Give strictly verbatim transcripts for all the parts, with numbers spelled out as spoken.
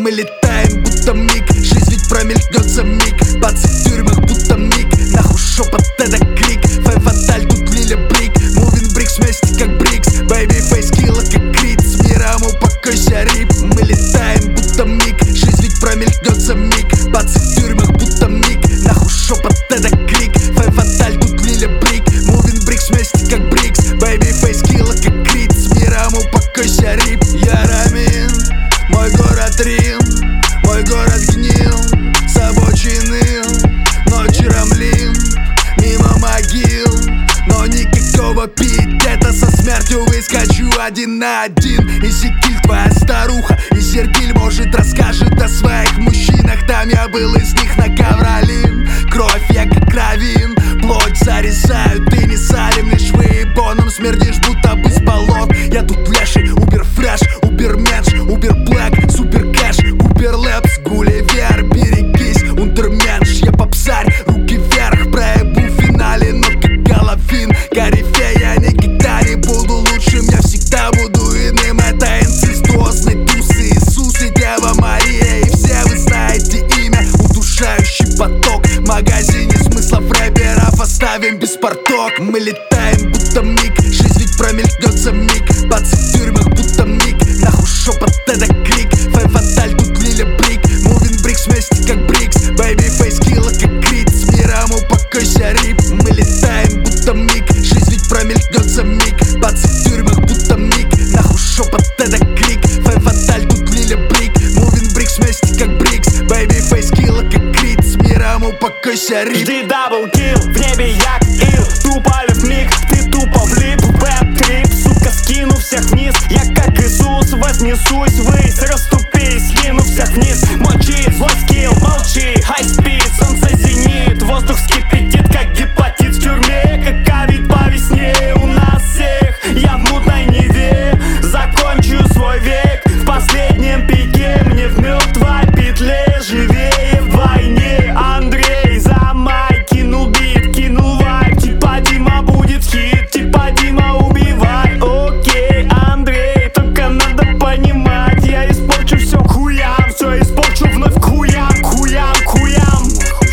Мы летаем, будто миг, жизнь ведь промелькнет за миг. Бац, в тюрьмах, будто миг, нахуй шепот, это крик. Фэм фаталь, тут Лиля Брик. Мувин брикс вместе как Брикс. Бэйби фейс килла как Крит. С миром упокойся, рип. Мы летаем, будто миг, жизнь ведь промелькнет за миг. Бац, в тюрьмах, будто миг, нахуй шепот, это крик. Фэм фаталь, тут Лиля Брик. Мувин брикс вместе как Брикс. Бэйби фейс килла как Крит. С миром упокойся, рип. Я Рамин, мой город Рим, мой город гнил, с обочины ночи рамлин, мимо могил, но никакого пикета. Со смертью выскочу один на один. И Секиль, твоя старуха, и Сергиль, может, расскажет о своих мужчинах. Там я был из них на ковролин. Кровь я как равин, плоть зарезаю, ты не салим. Лишь выебоном смердишь, будто бы с болот. Я тут леший, убер фреш, убер менш, убер блэк, супер кэш, купер лэпс, гулливер. Берегись, унтерменш, я попсарь, руки вверх, проебу в финале, но как Головин. Корифей, я никогда не буду лучшим, я всегда буду иным. Это инцестуозный туз, Иисус и Дева Мария. И все вы знаете имя, удушающий поток. В магазине смыслов рэперов оставим без порток. Мы летаем, будто миг, жизнь ведь промелькнет за миг. Бац, в тюрьмах, будто миг, нахуй шепот, это крик. Фэм фаталь, тут Лиля Брик. Мувин брикс вместе как Брикс. Бэйби фейс килла как Крит. С миром упокойся, рип. Мы летаем, будто миг, жизнь ведь промелькнет за миг. Бац, в тюрьмах, будто миг, нахуй шепот, это крик. Фэм фаталь, тут Лиля Брик. Мувин брикс вместе как Брикс. Бэйби фейс килла как Крит. С миром упокойся, рип. Жди даблкил, в небе як ил. Тупо в миг, ты тупо влип в бэп-трип. Сука, скину всех вниз, я как Иисус вознесусь ввысь. Расступись, скину всех вниз. Мочи, злой скилл, молчи. Хай-спид, солнце зенит. Воздух вскипятит, как гепатит в тюрьме. Как ковид по весне у нас всех. Я в мутной Неве закончу свой век. В последнем пике, мне в мертвой петле. Живее в войне. Андрей за май кинул бит, кинул вайп. Типа Дима будет хит, типа Дима убивай. Окей, Андрей, только надо понимать, я испорчу все к хуям. Все испорчу вновь к хуям, к хуям, к хуям.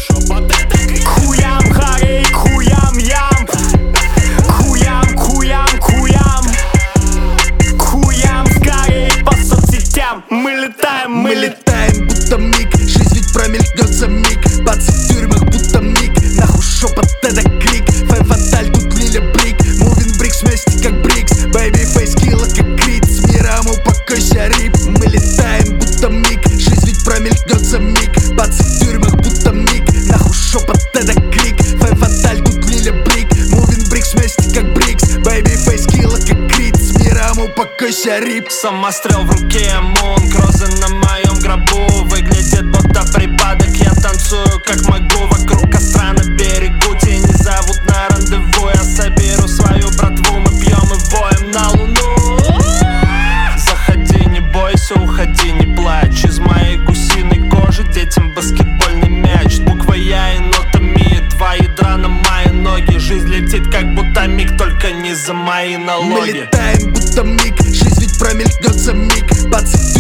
К хуям, харей, к хуям, ям. К хуям, к хуям, к хуям. К хуям, скорей по соцсетям. Мы летаем, мы Мы летаем. летаем, будто миг, жизнь ведь промелькнет за миг. Бац, в тюрьмах, будто миг, нахуй шепот, это крик. Фэм фаталь, тут Лиля Брик. Мувин брикс вместе как Брикс. Бэйби фейс килла как Крит. С миром упокойся, рип. Мы летаем, будто миг, жизнь ведь промелькнет за миг. Бац, в тюрьмах, будто миг, нахуй шепот, это крик. Фэм фаталь, тут Лиля Брик. Мувин брикс вместе как Брикс. Бэйби фейс килла как Крит. С миром упокойся, рип. Самострел в руке, мун, крозы на моем гробу. Выглядит будто припадок, я танцую как могу. Вокруг костра на берегу, тени зовут на рандеву. Я соберу свою братву, мы пьем и воем на луну. Заходи, не бойся, уходи, не плачь. Из моей гусиной кожи детям баскетбольный мяч. Буква Я и нота Ми, два ядра на мои ноги. Жизнь летит как будто миг, только не за мои налоги. Мы летаем, будто миг, жизнь ведь промелькнет за миг. Бац,